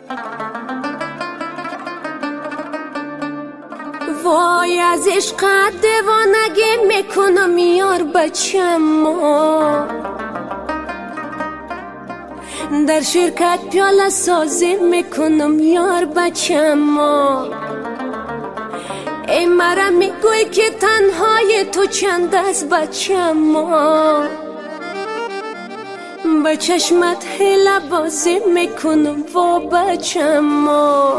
وای از عشقت دیوانگی میکنم یار بچم ما، در شرکت پیاله سازی میکنم یار بچم ما. ای مرا میگوی که تنهای تو چند از بچم ما، با چشمت حیله بازی میکنم وا بچم ما.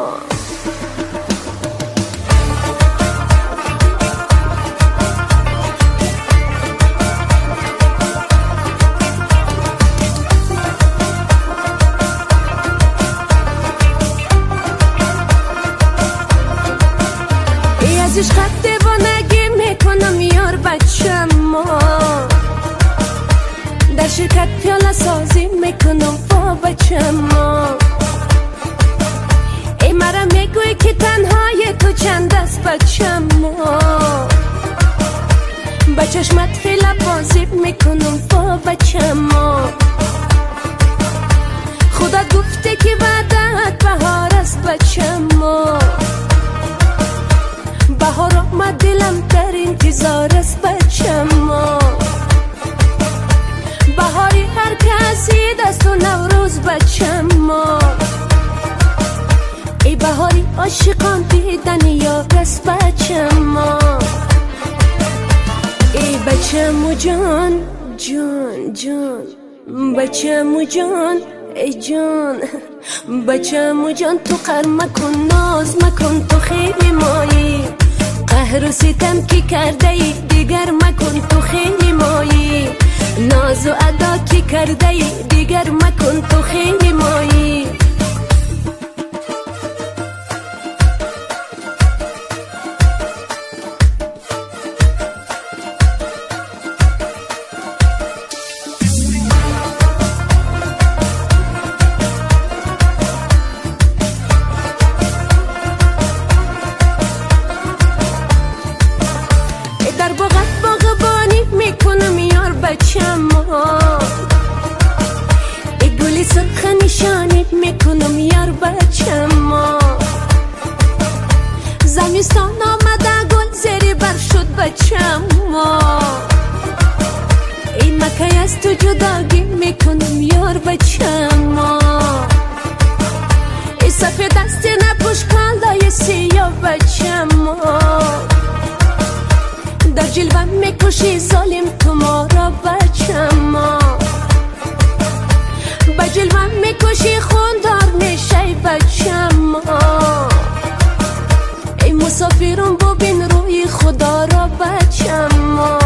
از عشقت دیوانگی میکنم یار بچم ما، در شرکت پیاله سازی میکنم وا بچم ما. ای مرا میگوی که تنهای تو چند است بچم ما، با چشمت حیله بازی میکنم وا بچم ما. خدا گفته که بعدت بهار است بچم ما، بهار آمد دلم در انتظار است بچم ما. بهاری هر کسی دست و نوروز بچم ما، ای بهاری عاشقان دیدن یار است بچم ما. ای بچم و جان جان جان بچم و جان ای جان بچم و جان، تو قهر مکن ناز مکن تو خیلی مایی، قهر و ستم کی کرده ای دیگر مکن تو خیلی مایی، ناز و ادا کی کرده ای دیگر مکن تو خیلی مایی. در باغت باغبانی میکنم یار بچم ما، ای گلی سرخ نشانی میکنم یار بچم ما. زمستان آمده گل زیر بر شد بچم ما، ای مکه از تو جداگی میکنم یار بچم ما. ای سفید دست نپوش کالای سیاه بچم ما، در جلوه میکشی ظالم تو ما را بچم ما. با جلوه میکشی خوندار میشی بچم ما، ای مسافرم ببین روی خدا را بچم ما.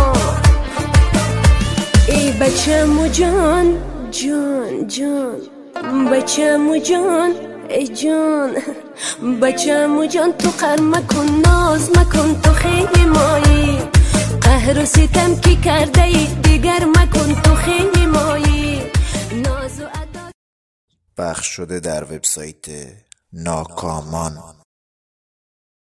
ای بچم و جان جان جان بچم و جان ای جان بچم و جان، تو قهر مکن ناز مکن تو خیلی مایی، قهر و ستم کی کرده ای دیگر مکن تو خیلی مایی، ناز و ادا. پخش شده در وبسایت ناکامان.